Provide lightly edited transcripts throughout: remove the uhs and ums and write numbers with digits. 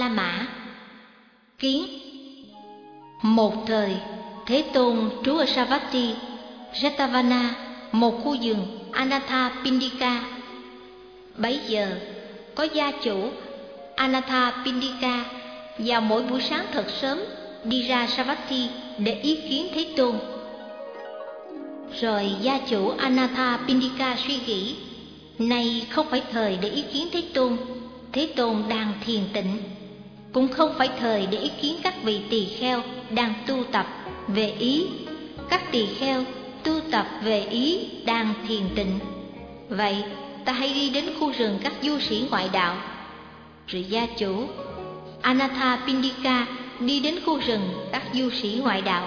La Mã. Kiến. Một thời, Thế Tôn trú ở Savatthi, Jetavana, một khu vườn Anathapindika. Bấy giờ, có gia chủ Anathapindika vào mỗi buổi sáng thật sớm đi ra Savatthi để ý kiến Thế Tôn. Rồi gia chủ Anathapindika suy nghĩ, nay không phải thời để ý kiến Thế Tôn, Thế Tôn đang thiền tịnh. Cũng không phải thời để ý kiến các vị tỳ kheo đang tu tập về ý, các tỳ kheo tu tập về ý đang thiền tịnh. Vậy ta hãy đi đến khu rừng các du sĩ ngoại đạo. Rồi gia chủ Anathapindika đi đến khu rừng các du sĩ ngoại đạo.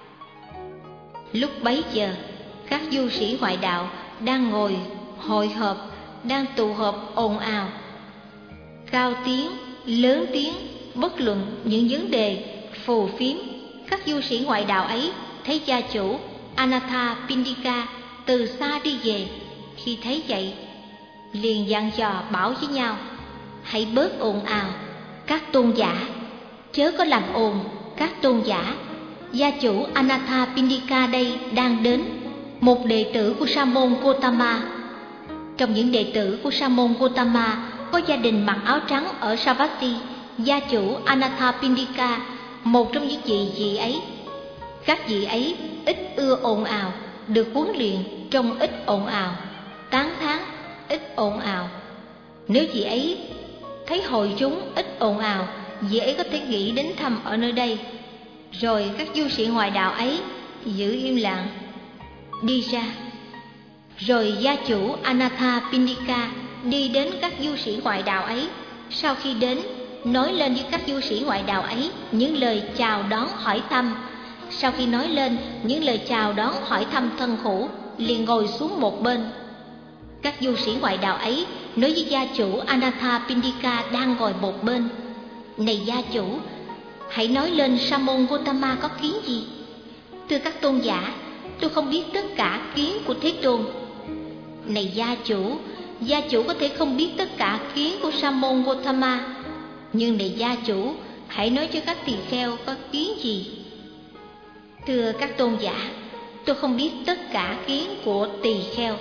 Lúc bấy giờ, các du sĩ ngoại đạo đang ngồi hội họp, đang tụ họp ồn ào, cao tiếng, lớn tiếng, bất luận những vấn đề phù phiếm. Các du sĩ ngoại đạo ấy thấy gia chủ Anathapindika từ xa đi về. Khi thấy vậy, liền dặn dò bảo với nhau, hãy bớt ồn ào, các tôn giả, chớ có làm ồn, các tôn giả. Gia chủ Anathapindika đây đang đến, một đệ tử của Sa môn Gotama. Trong những đệ tử của Sa môn Gotama có gia đình mặc áo trắng ở Savatthi. Gia chủ Anathapindika, một trong những vị ấy. Các vị ấy ít ưa ồn ào, được huấn luyện trong ít ồn ào, tán thán ít ồn ào. Nếu vị ấy thấy hội chúng ít ồn ào, vị ấy có thể nghĩ đến thăm ở nơi đây. Rồi các du sĩ ngoại đạo ấy giữ im lặng đi ra. Rồi gia chủ Anathapindika đi đến các du sĩ ngoại đạo ấy. Sau khi đến, nói lên với các du sĩ ngoại đạo ấy những lời chào đón hỏi thăm. Sau khi nói lên những lời chào đón hỏi thăm thân hữu, liền ngồi xuống một bên. Các du sĩ ngoại đạo ấy nói với gia chủ Anathapindika đang ngồi một bên, này gia chủ, hãy nói lên Sa môn Gotama có kiến gì? Thưa các tôn giả, tôi không biết tất cả kiến của Thế Tôn. Này gia chủ có thể không biết tất cả kiến của Sa môn Gotama, nhưng này gia chủ, hãy nói cho các tỳ kheo có kiến gì? Thưa các tôn giả, tôi không biết tất cả kiến của tỳ kheo.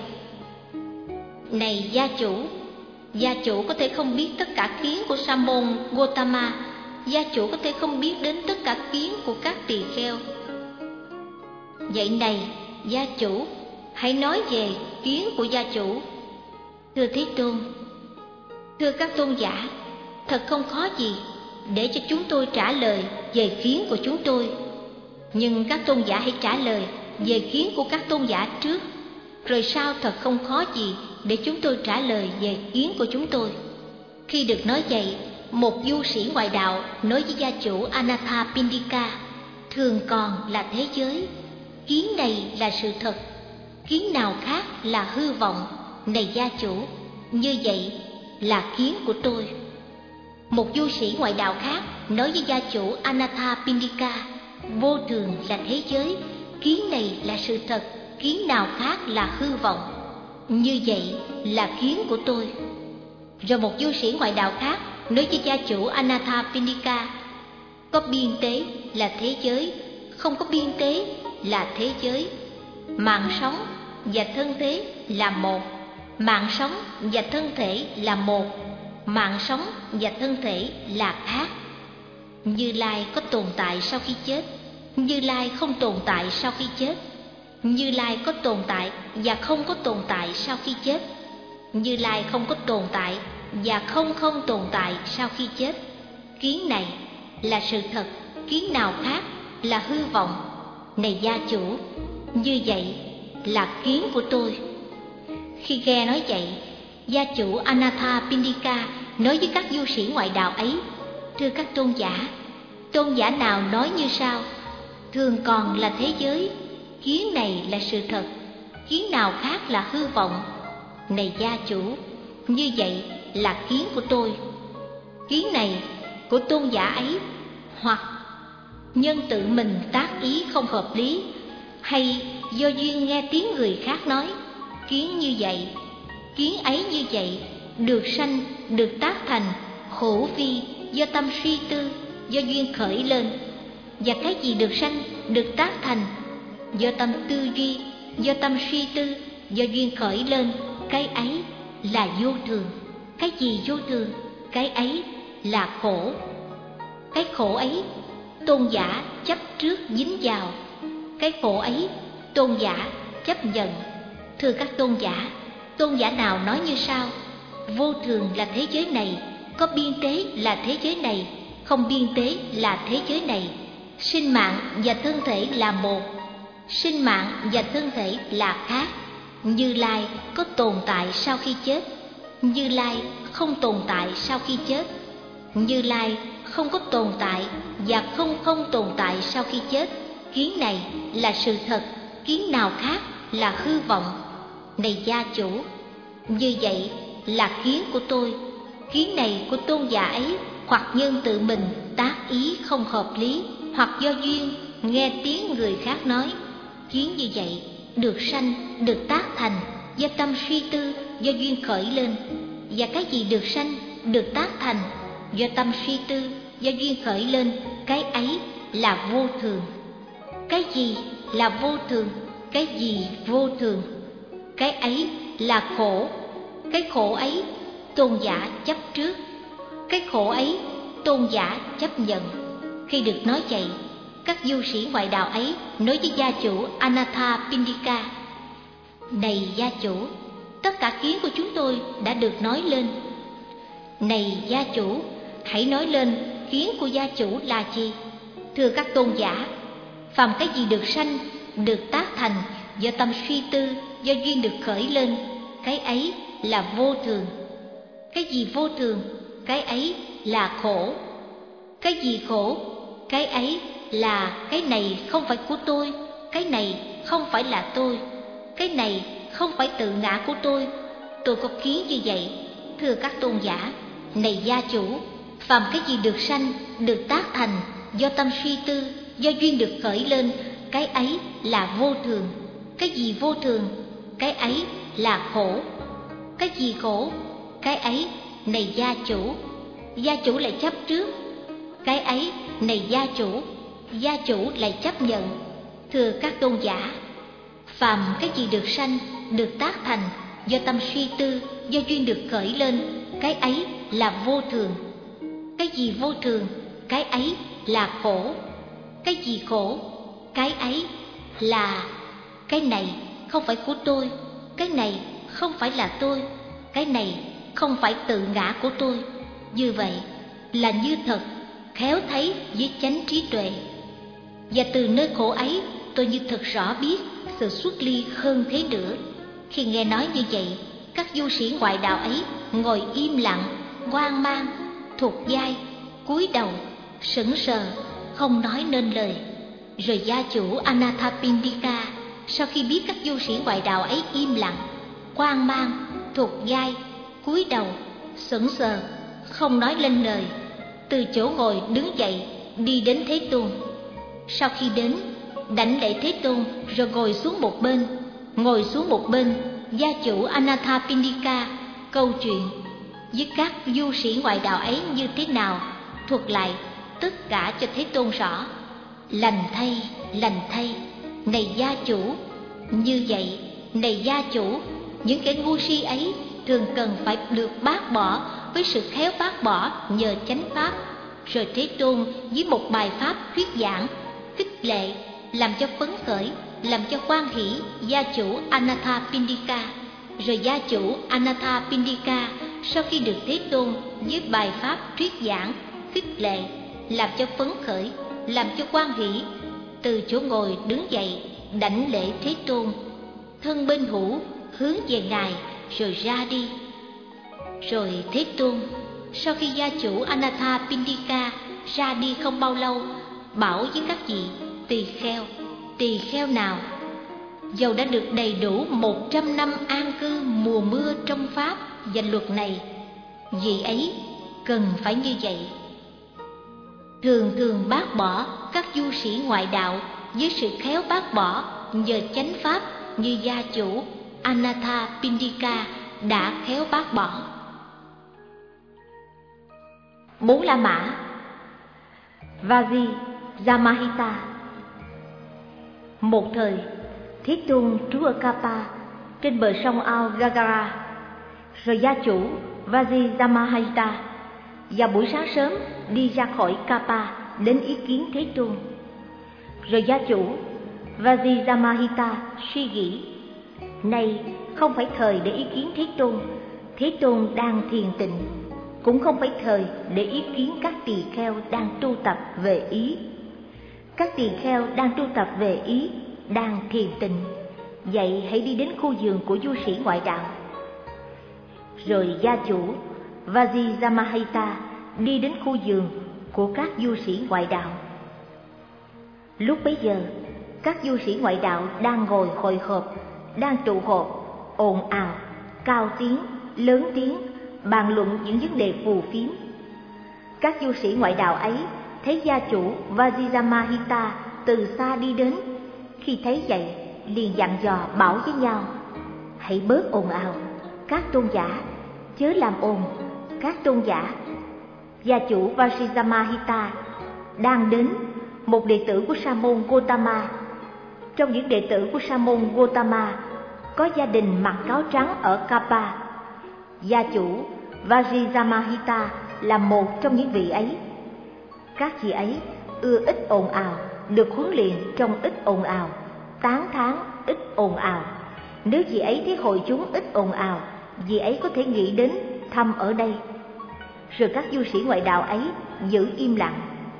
Này gia chủ có thể không biết tất cả kiến của Sa môn Gotama, gia chủ có thể không biết đến tất cả kiến của các tỳ kheo. Vậy này gia chủ, hãy nói về kiến của gia chủ. Thưa Thế Tôn, thưa các tôn giả, thật không khó gì để cho chúng tôi trả lời về kiến của chúng tôi. Nhưng các tôn giả hãy trả lời về kiến của các tôn giả trước, rồi sau thật không khó gì để chúng tôi trả lời về kiến của chúng tôi. Khi được nói vậy, một du sĩ ngoại đạo nói với gia chủ Anathapindika, thường còn là thế giới, kiến này là sự thật, kiến nào khác là hư vọng. Này gia chủ, như vậy là kiến của tôi. Một du sĩ ngoại đạo khác nói với gia chủ Anathapindika, vô thường là thế giới, kiến này là sự thật, kiến nào khác là hư vọng. Như vậy là kiến của tôi. Rồi một du sĩ ngoại đạo khác nói với gia chủ Anathapindika, có biên tế là thế giới, không có biên tế là thế giới. Mạng sống và thân thế là một, mạng sống và thân thể là một, mạng sống và thân thể là khác. Như Lai có tồn tại sau khi chết, Như Lai không tồn tại sau khi chết. Như Lai có tồn tại và không có tồn tại sau khi chết. Như Lai không có tồn tại và không tồn tại sau khi chết. Kiến này là sự thật, kiến nào khác là hư vọng. Này gia chủ, như vậy là kiến của tôi. Khi nghe nói vậy, gia chủ Anathapindika nói với các du sĩ ngoại đạo ấy, thưa các tôn giả nào nói như sau, thường còn là thế giới, kiến này là sự thật, kiến nào khác là hư vọng. Này gia chủ, như vậy là kiến của tôi. Kiến này của tôn giả ấy, hoặc nhân tự mình tác ý không hợp lý, hay do duyên nghe tiếng người khác nói, kiến như vậy, kiến ấy như vậy, được sanh, được tác thành, hữu vi, do tâm suy tư, do duyên khởi lên. Và cái gì được sanh, được tác thành, do tâm tư duy, do tâm suy tư, do duyên khởi lên, cái ấy là vô thường. Cái gì vô thường? Cái ấy là khổ. Cái khổ ấy tôn giả chấp trước dính vào. Cái khổ ấy tôn giả chấp nhận. Thưa các tôn giả nào nói như sau: vô thường là thế giới này, có biên tế là thế giới này, không biên tế là thế giới này. Sinh mạng và thân thể là một, sinh mạng và thân thể là khác. Như Lai có tồn tại sau khi chết, Như Lai không tồn tại sau khi chết. Như Lai không có tồn tại và không tồn tại sau khi chết. Kiến này là sự thật, kiến nào khác là hư vọng. Này gia chủ, như vậy là kiến của tôi. Kiến này của tôn giả ấy hoặc nhân tự mình tác ý không hợp lý, hoặc do duyên nghe tiếng người khác nói. Kiến như vậy được sanh, được tác thành do tâm suy tư, do duyên khởi lên. Và cái gì được sanh, được tác thành do tâm suy tư, do duyên khởi lên, cái ấy là vô thường. Cái gì là vô thường? Cái gì vô thường? Cái ấy là khổ. Cái khổ ấy tôn giả chấp trước, cái khổ ấy tôn giả chấp nhận. Khi được nói vậy, các du sĩ ngoại đạo ấy nói với gia chủ Anathapindika: này gia chủ, tất cả kiến của chúng tôi đã được nói lên. Này gia chủ, hãy nói lên kiến của gia chủ là gì? Thưa các tôn giả, phàm cái gì được sanh, được tác thành do tâm suy tư, do duyên được khởi lên, cái ấy là vô thường. Cái gì vô thường? Cái ấy là khổ. Cái gì khổ? Cái ấy là cái này không phải của tôi, cái này không phải là tôi, cái này không phải tự ngã của tôi có kiến như vậy. Thưa các tôn giả, này gia chủ, phàm cái gì được sanh, được tác thành do tâm suy tư, do duyên được khởi lên, cái ấy là vô thường. Cái gì vô thường? Cái ấy là khổ. Cái gì khổ? Cái ấy, này gia chủ lại chấp trước. Cái ấy, này gia chủ lại chấp nhận. Thưa các tôn giả, phàm cái gì được sanh, được tác thành do tâm suy tư, do duyên được khởi lên, cái ấy là vô thường. Cái gì vô thường? Cái ấy là khổ. Cái gì khổ? Cái ấy là cái này không phải của tôi, cái này không phải là tôi, cái này không phải tự ngã của tôi. Như vậy là như thật, khéo thấy với chánh trí tuệ. Và từ nơi khổ ấy, tôi như thật rõ biết sự xuất ly hơn thế nữa. Khi nghe nói như vậy, các du sĩ ngoại đạo ấy ngồi im lặng, hoang mang, thuộc vai, cúi đầu, sững sờ, không nói nên lời. Rồi gia chủ Anathapindika sau khi biết các du sĩ ngoại đạo ấy im lặng, hoang mang, thuộc vai, cúi đầu, sững sờ, không nói lên lời, từ chỗ ngồi đứng dậy đi đến Thế Tôn. Sau khi đến, đảnh lễ Thế Tôn rồi ngồi xuống một bên. Gia chủ Anathapindika câu chuyện với các du sĩ ngoại đạo ấy như thế nào, thuật lại tất cả cho Thế Tôn rõ. Lành thay, này gia chủ. Như vậy, này gia chủ, những kẻ ngu si ấy thường cần phải được bác bỏ với sự khéo bác bỏ nhờ chánh pháp. Rồi Thế Tôn với một bài pháp thuyết giảng, khích lệ, làm cho phấn khởi, làm cho hoan hỷ gia chủ Anathapindika. Rồi gia chủ Anathapindika sau khi được Thế Tôn với bài pháp thuyết giảng, khích lệ, làm cho phấn khởi, làm cho hoan hỷ, từ chỗ ngồi đứng dậy đảnh lễ Thế Tôn, thân bên hữu hướng về Ngài rồi ra đi. Rồi Thế Tôn sau khi gia chủ Anathapindika ra đi không bao lâu, bảo với các vị tỳ kheo nào, dầu đã được đầy đủ 100 năm an cư mùa mưa trong pháp và luật này, vị ấy cần phải như vậy. Thường bác bỏ các du sĩ ngoại đạo với sự khéo bác bỏ nhờ chánh pháp như gia chủ Anathapindika đã khéo bác bỏ. 4 La Mã. Vajrayamahita. Một thời, Thế Tôn trú ở Kapa trên bờ sông ao Gagara. Rồi gia chủ Vajrayamahita vào buổi sáng sớm đi ra khỏi Kapa đến ý kiến Thế Tôn. Rồi gia chủ Vajrayamahita suy nghĩ, này không phải thời để ý kiến Thế Tôn đang thiền tịnh, cũng không phải thời để ý kiến các tỳ kheo đang tu tập về ý. Các tỳ kheo đang tu tập về ý, đang thiền tịnh, vậy hãy đi đến khu vườn của du sĩ ngoại đạo. Rồi gia chủ Vajrayamahita đi đến khu vườn của các du sĩ ngoại đạo. Lúc bấy giờ, các du sĩ ngoại đạo đang ngồi hội họp, đang tụ họp, ồn ào, cao tiếng, lớn tiếng, bàn luận những vấn đề phù phiếm. Các du sĩ ngoại đạo ấy thấy gia chủ Vajrayamahita từ xa đi đến, khi thấy vậy liền dặn dò bảo với nhau: hãy bớt ồn ào, các tôn giả, chớ làm ồn, các tôn giả. Gia chủ Vajrayamahita đang đến, một đệ tử của Sa môn Gotama. Trong những đệ tử của Sa môn Gotama có gia đình mặc áo trắng ở Kapa. Gia chủ Vajrayamahita là một trong những vị ấy. Các vị ấy ưa ít ồn ào, được huấn luyện trong ít ồn ào, tán thán ít ồn ào. Nếu vị ấy thấy hội chúng ít ồn ào, vị ấy có thể nghĩ đến thăm ở đây. Rồi các du sĩ ngoại đạo ấy giữ im lặng.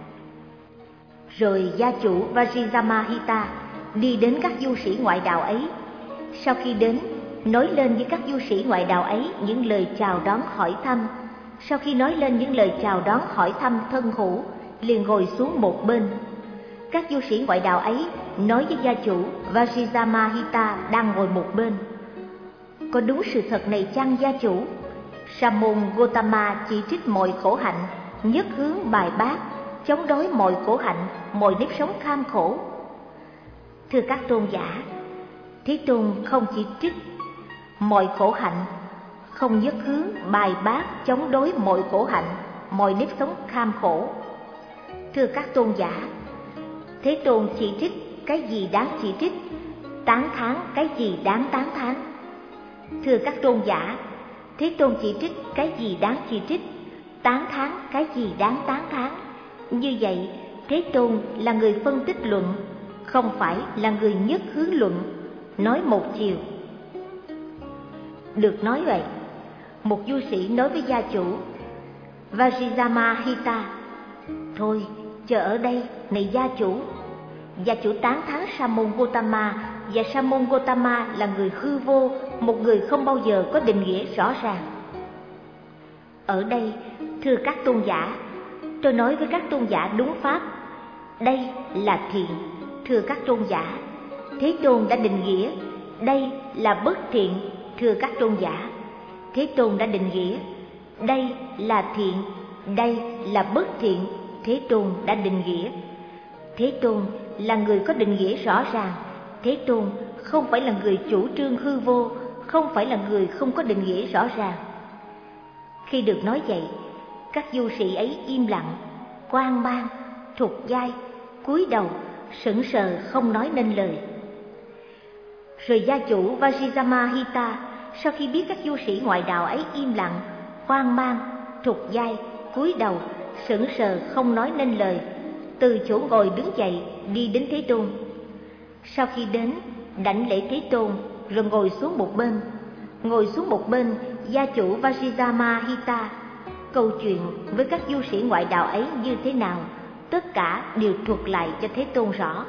Rồi gia chủ Vajrayamahita đi đến các du sĩ ngoại đạo ấy. Sau khi đến, nói lên với các du sĩ ngoại đạo ấy những lời chào đón hỏi thăm. Sau khi nói lên những lời chào đón hỏi thăm thân hữu, liền ngồi xuống một bên. Các du sĩ ngoại đạo ấy nói với gia chủ Vajrayamahita đang ngồi một bên: có đúng sự thật này chăng gia chủ? Sa môn Gotama chỉ trích mọi khổ hạnh, nhất hướng bài bác, chống đối mọi khổ hạnh, mọi nếp sống kham khổ. Thưa các tôn giả, Thế Tôn không chỉ trích mọi khổ hạnh, không nhất hướng bài bác, chống đối mọi khổ hạnh, mọi nếp sống kham khổ. Thưa các tôn giả, Thế Tôn chỉ trích cái gì đáng chỉ trích, tán thán cái gì đáng tán thán. Thưa các tôn giả, Thế Tôn chỉ trích cái gì đáng chỉ trích, tán thán cái gì đáng tán thán. Như vậy, Thế Tôn là người phân tích luận, không phải là người nhất hướng luận, nói một chiều. Được nói vậy, một du sĩ nói với gia chủ Vajrayamahita: thôi, chờ ở đây, này gia chủ. Gia chủ tán thán Sa môn Gotama, và Sa môn Gotama là người hư vô, một người không bao giờ có định nghĩa rõ ràng. Ở đây, thưa các tôn giả, tôi nói với các tôn giả đúng pháp, đây là thiện. Thưa các tôn giả, Thế Tôn đã định nghĩa đây là bất thiện. Thưa các tôn giả, Thế Tôn đã định nghĩa đây là thiện, đây là bất thiện. Thế Tôn đã định nghĩa. Thế Tôn là người có định nghĩa rõ ràng. Thế Tôn không phải là người chủ trương hư vô, không phải là người không có định nghĩa rõ ràng. Khi được nói vậy, các du sĩ ấy im lặng, hoang mang, thụt vai, cúi đầu, sững sờ không nói nên lời. Rồi gia chủ Vajrayamahita sau khi biết các du sĩ ngoại đạo ấy im lặng, hoang mang, thụt vai, cúi đầu, sững sờ không nói nên lời, từ chỗ ngồi đứng dậy đi đến Thế Tôn. Sau khi đến, đảnh lễ Thế Tôn rồi ngồi xuống một bên. Ngồi xuống một bên, gia chủ Vajrayamahita câu chuyện với các du sĩ ngoại đạo ấy như thế nào, tất cả đều thuật lại cho Thế Tôn rõ.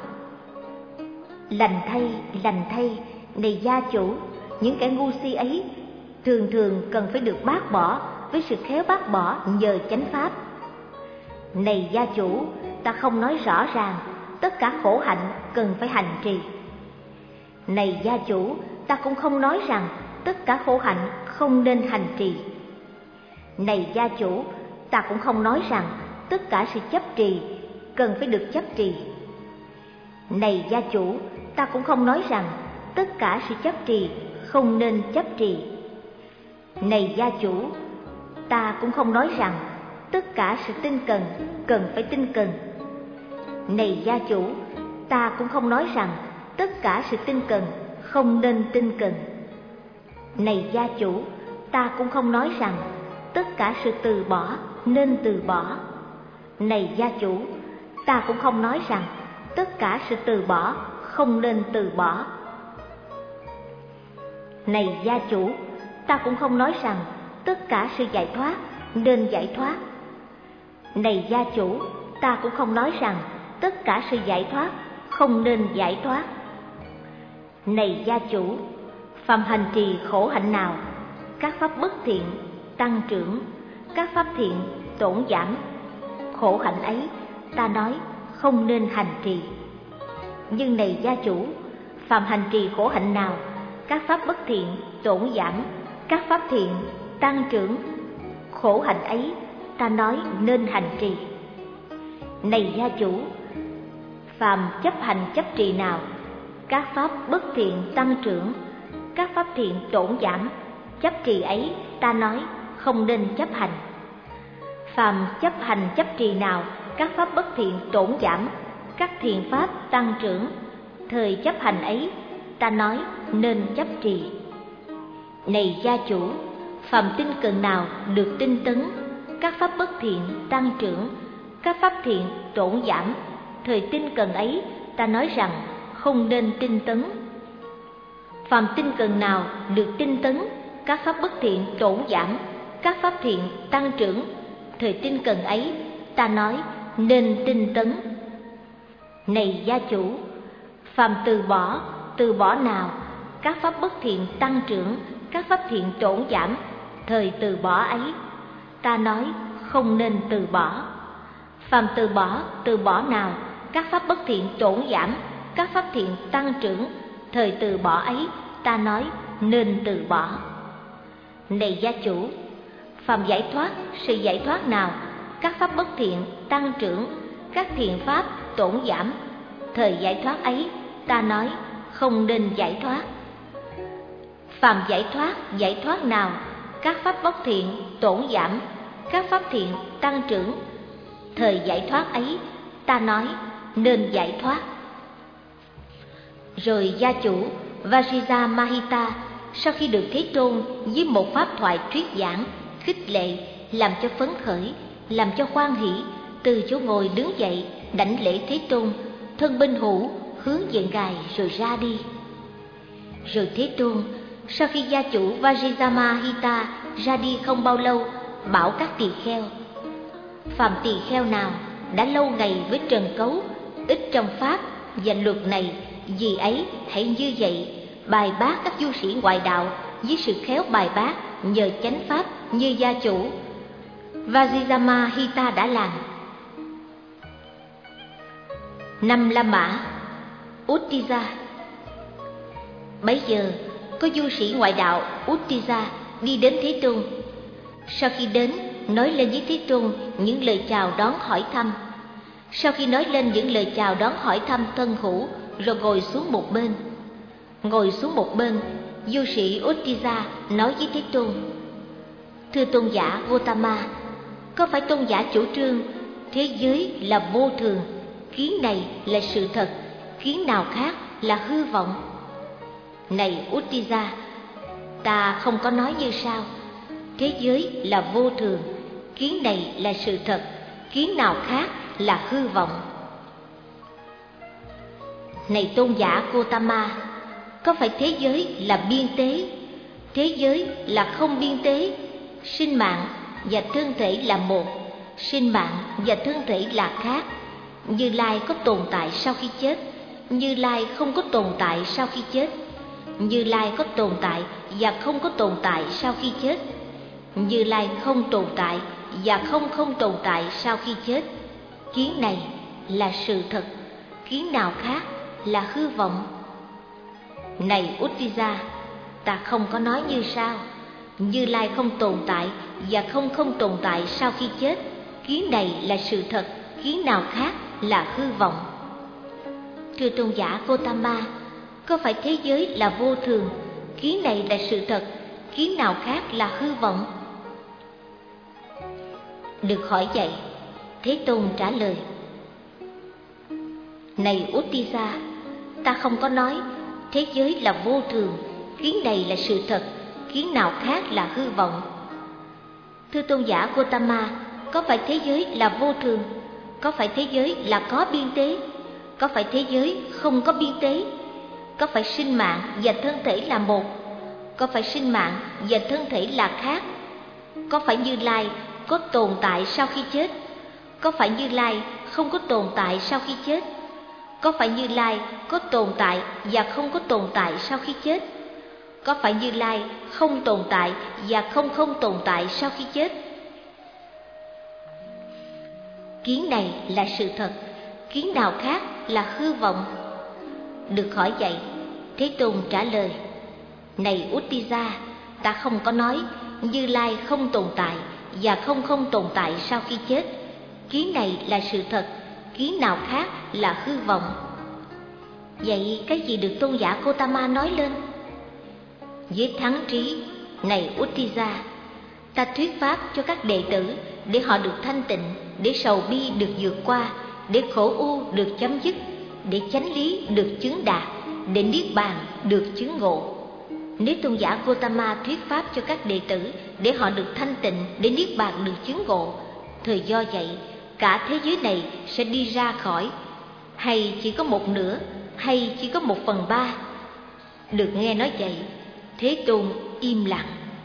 Lành thay, này gia chủ, những kẻ ngu si ấy thường thường cần phải được bác bỏ với sự khéo bác bỏ nhờ chánh pháp. Này gia chủ, ta không nói rõ ràng tất cả khổ hạnh cần phải hành trì. Này gia chủ, ta cũng không nói rằng tất cả khổ hạnh không nên hành trì. Này gia chủ, ta cũng không nói rằng tất cả sự chấp trì cần phải được chấp trì. Này gia chủ, ta cũng không nói rằng tất cả sự chấp trì không nên chấp trì. Này gia chủ, ta cũng không nói rằng tất cả sự tinh cần phải tinh cần. Này gia chủ, ta cũng không nói rằng tất cả sự tinh cần không nên tinh cần. Này gia chủ, ta cũng không nói rằng tất cả sự từ bỏ nên từ bỏ. Này gia chủ, ta cũng không nói rằng tất cả sự từ bỏ không nên từ bỏ. Này gia chủ, ta cũng không nói rằng tất cả sự giải thoát nên giải thoát. Này gia chủ, ta cũng không nói rằng tất cả sự giải thoát không nên giải thoát. Này gia chủ, phàm hành trì khổ hạnh nào, các pháp bất thiện tăng trưởng, các pháp thiện tổn giảm, khổ hạnh ấy ta nói không nên hành trì. Nhưng này gia chủ, phàm hành trì khổ hạnh nào, các pháp bất thiện tổn giảm, các pháp thiện tăng trưởng, khổ hạnh ấy ta nói nên hành trì. Này gia chủ, phàm chấp hành chấp trì nào, các pháp bất thiện tăng trưởng, các pháp thiện tổn giảm, chấp trì ấy ta nói không nên chấp hành. Phàm chấp hành chấp trì nào, các pháp bất thiện tổn giảm, các thiện pháp tăng trưởng, thời chấp hành ấy ta nói nên chấp trì. Này gia chủ, phàm tinh cần nào được tinh tấn, các pháp bất thiện tăng trưởng, các pháp thiện tổn giảm, thời tinh cần ấy ta nói rằng không nên tinh tấn. Phàm tinh cần nào được tinh tấn, các pháp bất thiện tổn giảm, các pháp thiện tăng trưởng, thời tinh cần ấy ta nói nên tinh tấn. Này gia chủ, phàm từ bỏ nào, các pháp bất thiện tăng trưởng, các pháp thiện tổn giảm, thời từ bỏ ấy ta nói không nên từ bỏ. Phàm từ bỏ nào, các pháp bất thiện tổn giảm, các pháp thiện tăng trưởng, thời từ bỏ ấy ta nói nên từ bỏ. Này gia chủ, phàm sự giải thoát nào, các pháp bất thiện tăng trưởng, các thiện pháp tổn giảm, thời giải thoát ấy ta nói không nên giải thoát. Phàm giải thoát nào, các pháp bất thiện tổn giảm, các pháp thiện tăng trưởng, thời giải thoát ấy ta nói nên giải thoát. Rồi gia chủ Vajira Mahita sau khi được Thế Tôn với một pháp thoại thuyết giảng, khích lệ, làm cho phấn khởi, làm cho hoan hỷ, từ chỗ ngồi đứng dậy, đảnh lễ Thế Tôn, thân bên hữu hướng về Ngài rồi ra đi. Rồi Thế Tôn sau khi gia chủ Vajira Mahita ra đi không bao lâu, bảo các tỳ kheo: phàm tỳ kheo nào đã lâu ngày với trần cấu, ít trong pháp và luật này, vì ấy hãy như vậy bài bác các du sĩ ngoại đạo với sự khéo bài bác nhờ chánh pháp như gia chủ Vajira Hita đã làm. Năm La Mã Uttija. Bấy giờ có du sĩ ngoại đạo Uttija đi đến Thế Tôn. Sau khi đến, nói lên với Thế Tôn những lời chào đón hỏi thăm. Sau khi nói lên những lời chào đón hỏi thăm thân hữu, rồi ngồi xuống một bên. Du sĩ Uttija nói với Thế Tôn: thưa tôn giả Gotama, có phải tôn giả chủ trương thế giới là vô thường, kiến này là sự thật, kiến nào khác là hư vọng? Này Uttija, ta không có nói như sau. Thế giới là vô thường, kiến này là sự thật, kiến nào khác là hư vọng. Này tôn giả Gotama, có phải thế giới là biên tế, thế giới là không biên tế, sinh mạng và thân thể là một, sinh mạng và thân thể là khác. Như Lai có tồn tại sau khi chết, Như Lai không có tồn tại sau khi chết. Như Lai có tồn tại và không có tồn tại sau khi chết. Như Lai không tồn tại và không tồn tại sau khi chết. Kiến này là sự thật, kiến nào khác là hư vọng. Này Uttija, ta không có nói như sau. Như Lai không tồn tại và không tồn tại sau khi chết. Kiến này là sự thật, kiến nào khác là hư vọng. Thưa tôn giả Gotama, có phải thế giới là vô thường, kiến này là sự thật, kiến nào khác là hư vọng? được hỏi vậy, Thế Tôn trả lời: Này Uttisa, ta không có nói thế giới là vô thường, kiến này là sự thật, kiến nào khác là hư vọng. Thưa tôn giả Gotama, có phải thế giới là vô thường? Có phải thế giới là có biên tế? Có phải thế giới không có biên tế? Có phải sinh mạng và thân thể là một? Có phải sinh mạng và thân thể là khác? Có phải Như Lai có tồn tại sau khi chết? Có phải Như Lai không có tồn tại sau khi chết? Có phải Như Lai có tồn tại và không có tồn tại sau khi chết? Có phải Như Lai không tồn tại và không tồn tại sau khi chết? Kiến này là sự thật, kiến nào khác là hư vọng. Được hỏi vậy, Thế Tôn trả lời: Này Uttisa, ta không có nói Như Lai không tồn tại và không tồn tại sau khi chết. Kiến này là sự thật, kiến nào khác là hư vọng. Vậy cái gì được tôn giả Gotama nói lên? Với thắng trí: Này Uttisa, ta thuyết pháp cho các đệ tử để họ được thanh tịnh, để sầu bi được vượt qua, để khổ u được chấm dứt, để chánh lý được chứng đạt, để niết bàn được chứng ngộ. Nếu tôn giả Gotama thuyết pháp cho các đệ tử để họ được thanh tịnh, để niết bàn được chứng ngộ, thời do vậy cả thế giới này sẽ đi ra khỏi, hay chỉ có một nửa, hay chỉ có 1/3? Được nghe nói vậy, Thế Tôn im lặng.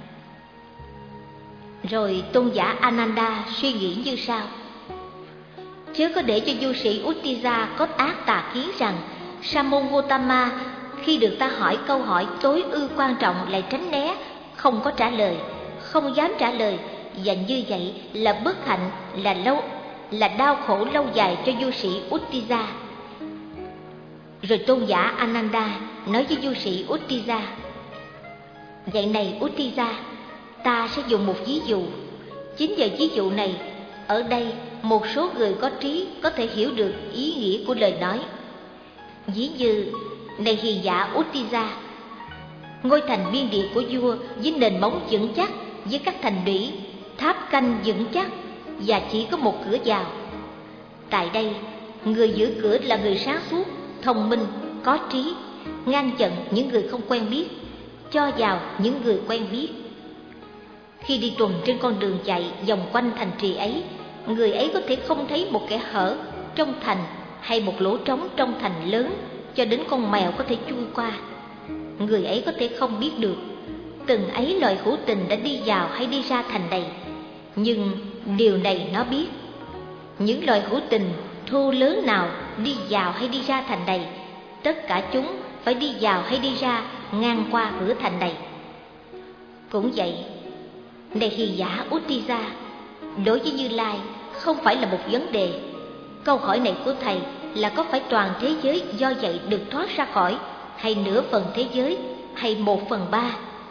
Rồi tôn giả Ananda suy nghĩ như sau: Chớ có để cho du sĩ Uttisa có ác tà kiến rằng Sa môn Gotama khi được ta hỏi câu hỏi tối ư quan trọng lại tránh né, không có trả lời, không dám trả lời, và như vậy là bất hạnh, là đau khổ lâu dài cho du sĩ Uttisa. Rồi tôn giả Ananda nói với du sĩ Uttisa: Vậy này Uttisa, ta sẽ dùng một ví dụ. Chính nhờ ví dụ này, ở đây một số người có trí có thể hiểu được ý nghĩa của lời nói. Ví như: Này hiền giả Uttisa, ngôi thành biên địa của vua với nền móng vững chắc, với các thành lũy, tháp canh vững chắc, và chỉ có một cửa vào. Tại đây, người giữ cửa là người sáng suốt, thông minh, có trí, ngăn chặn những người không quen biết, cho vào những người quen biết. Khi đi tuần trên con đường chạy vòng quanh thành trì ấy, người ấy có thể không thấy một kẽ hở trong thành hay một lỗ trống trong thành lớn cho đến con mèo có thể chui qua. Người ấy có thể không biết được từng ấy loài hữu tình đã đi vào hay đi ra thành này, nhưng điều này nó biết: những loài hữu tình thô lớn nào đi vào hay đi ra thành này, tất cả chúng phải đi vào hay đi ra ngang qua cửa thành này. Cũng vậy, này hiền giả Uttisa, đối với Như Lai không phải là một vấn đề. Câu hỏi này của thầy là có phải toàn thế giới do vậy được thoát ra khỏi, hay nửa phần thế giới, hay 1/3?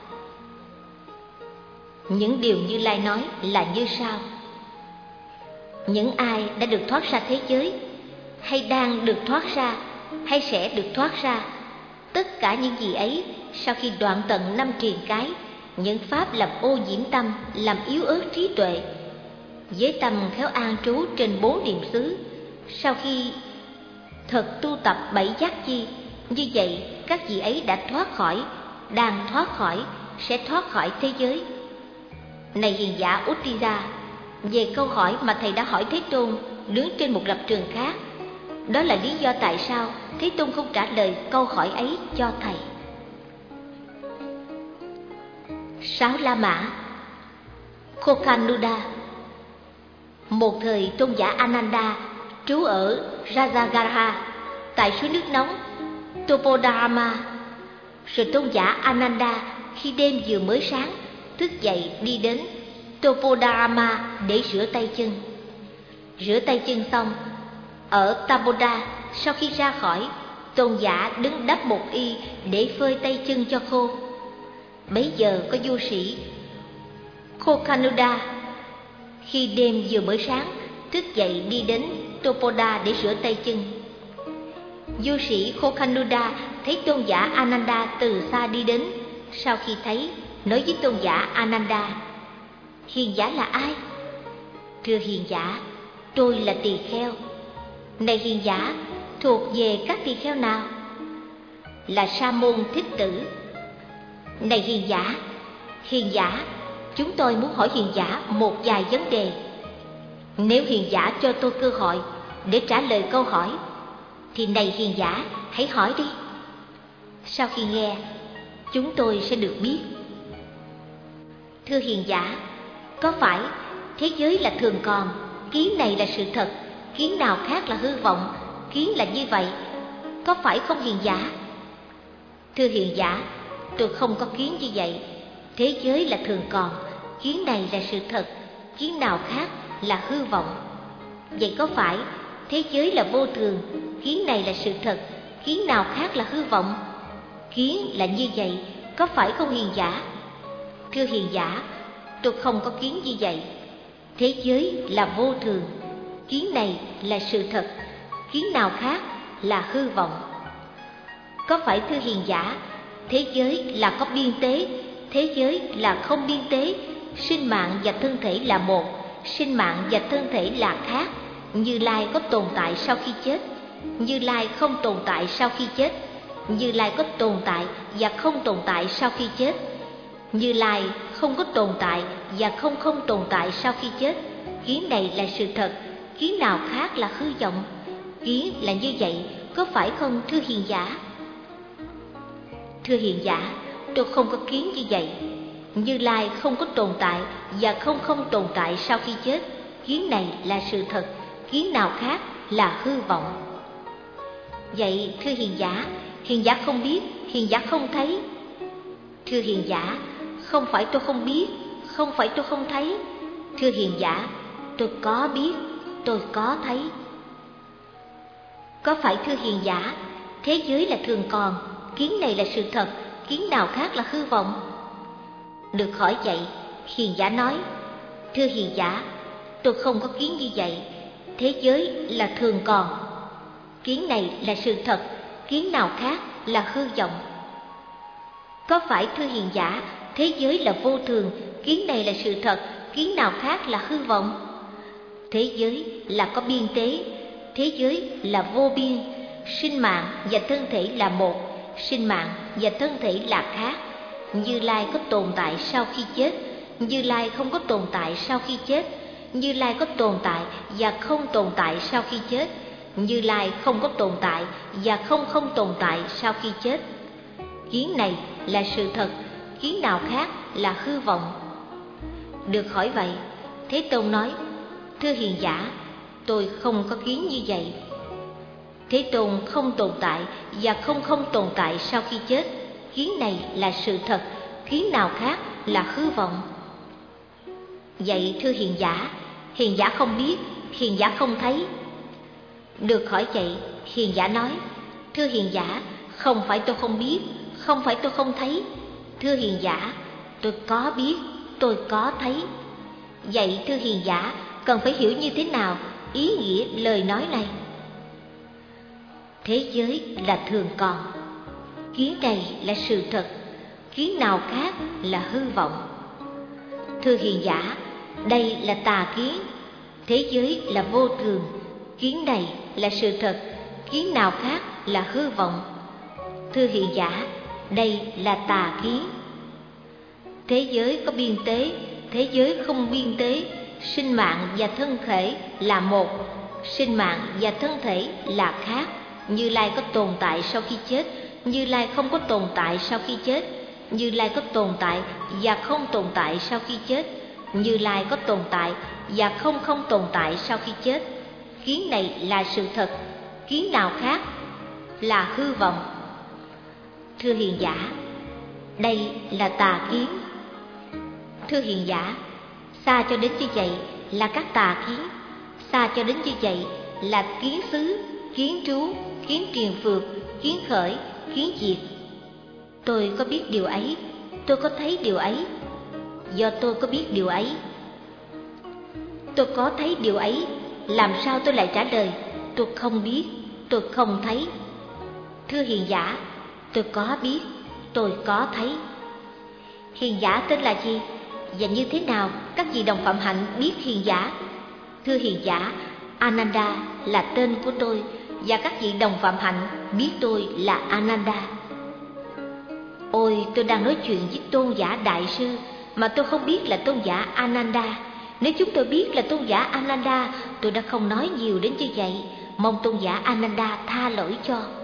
Những điều Như Lai nói là như sau: những ai đã được thoát ra thế giới, hay đang được thoát ra, hay sẽ được thoát ra, tất cả những gì ấy sau khi đoạn tận 5 triền cái, những pháp làm ô nhiễm tâm, làm yếu ớt trí tuệ, với tâm khéo an trú trên 4 niệm xứ, sau khi thật tu tập 7 giác chi, như vậy các vị ấy đã thoát khỏi, đang thoát khỏi, sẽ thoát khỏi thế giới. Này hiền giả Uttisa, về câu hỏi mà thầy đã hỏi Thế Tôn đứng trên một lập trường khác, đó là lý do tại sao Thế Tôn không trả lời câu hỏi ấy cho thầy. 6 La Mã. Kokhanuda. Một thời tôn giả Ananda trú ở Rajagaha tại suối nước nóng Topodharma. Rồi tôn giả Ananda khi đêm vừa mới sáng thức dậy đi đến Topodharma để rửa tay chân. Rửa tay chân xong, ở Taboda, sau khi ra khỏi, tôn giả đứng đắp một y để phơi tay chân cho khô. Bấy giờ có du sĩ Kokhanuda khi đêm vừa mới sáng thức dậy đi đến Topoda để rửa tay chân. Du sĩ Kokhanuda thấy tôn giả Ananda từ xa đi đến. Sau khi thấy, nói với tôn giả Ananda: hiền giả là ai? Thưa hiền giả, tôi là tỳ kheo. Này hiền giả, thuộc về các tỳ kheo nào? Là Sa môn Thích Tử. Này hiền giả, chúng tôi muốn hỏi hiền giả một vài vấn đề. Nếu hiền giả cho tôi cơ hội để trả lời câu hỏi, thì này hiền giả, hãy hỏi đi. Sau khi nghe, chúng tôi sẽ được biết. Thưa hiền giả, có phải thế giới là thường còn, kiến này là sự thật, kiến nào khác là hư vọng, kiến là như vậy, có phải không hiền giả? Thưa hiền giả, tôi không có kiến như vậy. Thế giới là thường còn, kiến này là sự thật, kiến nào khác là hư vọng. Vậy có phải thế giới là vô thường, kiến này là sự thật, kiến nào khác là hư vọng? Kiến là như vậy, có phải không hiền giả? Thưa hiền giả, tôi không có kiến như vậy. Thế giới là vô thường, kiến này là sự thật, kiến nào khác là hư vọng. Có phải thưa hiền giả, thế giới là có biên tế, thế giới là không biên tế, sinh mạng và thân thể là một, sinh mạng và thân thể là khác. Như Lai có tồn tại sau khi chết, Như Lai không tồn tại sau khi chết. Như Lai có tồn tại và không tồn tại sau khi chết. Như Lai không có tồn tại và không tồn tại sau khi chết. Kiến này là sự thật, kiến nào khác là hư vọng. Kiến là như vậy, có phải không thưa hiền giả? Thưa hiền giả, tôi không có kiến như vậy. Như Lai không có tồn tại và không tồn tại sau khi chết. Kiến này là sự thật, kiến nào khác là hư vọng. Vậy thưa hiền giả không biết, hiền giả không thấy. Thưa hiền giả, không phải tôi không biết, không phải tôi không thấy. Thưa hiền giả, tôi có biết, tôi có thấy. Có phải thưa hiền giả, thế giới là thường còn, kiến này là sự thật, kiến nào khác là hư vọng? Được hỏi vậy, hiền giả nói, thưa hiền giả, tôi không có kiến như vậy. Thế giới là thường còn, kiến này là sự thật, kiến nào khác là hư vọng. Có phải thưa hiền giả, thế giới là vô thường, kiến này là sự thật, kiến nào khác là hư vọng? Thế giới là có biên tế, thế giới là vô biên, sinh mạng và thân thể là một, sinh mạng và thân thể là khác. Như Lai có tồn tại sau khi chết, Như Lai không có tồn tại sau khi chết. Như Lai có tồn tại và không tồn tại sau khi chết. Như Lai không có tồn tại và không tồn tại sau khi chết. Kiến này là sự thật, kiến nào khác là hư vọng. Được hỏi vậy, Thế Tôn nói, thưa hiền giả, tôi không có kiến như vậy. Thế Tôn không tồn tại và không tồn tại sau khi chết. Kiến này là sự thật, kiến nào khác là hư vọng. Vậy thưa hiền giả không biết, hiền giả không thấy. Được hỏi vậy, hiền giả nói, thưa hiền giả, không phải tôi không biết, không phải tôi không thấy. Thưa hiền giả, tôi có biết, tôi có thấy. Vậy thưa hiền giả, cần phải hiểu như thế nào ý nghĩa lời nói này? Thế giới là thường còn, kiến này là sự thật, kiến nào khác là hư vọng. Thưa hiền giả, đây là tà kiến. Thế giới là vô thường, kiến này là sự thật, kiến nào khác là hư vọng. Thưa hiền giả, đây là tà kiến. Thế giới có biên tế, thế giới không biên tế, sinh mạng và thân thể là một, sinh mạng và thân thể là khác. Như Lai có tồn tại sau khi chết, Như Lai không có tồn tại sau khi chết. Như Lai có tồn tại và không tồn tại sau khi chết. Như Lai có tồn tại và không tồn tại sau khi chết. Kiến này là sự thật, kiến nào khác là hư vọng. Thưa hiền giả, đây là tà kiến. Thưa hiền giả, xa cho đến như vậy là các tà kiến, xa cho đến như vậy là kiến xứ, kiến trú, kiến triền phược, kiến khởi, kiến diệt. Tôi có biết điều ấy, tôi có thấy điều ấy. Do tôi có biết điều ấy, tôi có thấy điều ấy, làm sao tôi lại trả lời tôi không biết, tôi không thấy? Thưa hiền giả, tôi có biết, tôi có thấy. Hiền giả tên là gì? Và như thế nào các vị đồng phạm hạnh biết hiền giả? Thưa hiền giả, Ananda là tên của tôi, và các vị đồng phạm hạnh biết tôi là Ananda. Ôi, tôi đang nói chuyện với tôn giả đại sư mà tôi không biết là tôn giả Ananda. Nếu chúng tôi biết là tôn giả Ananda, tôi đã không nói nhiều đến như vậy. Mong tôn giả Ananda tha lỗi cho.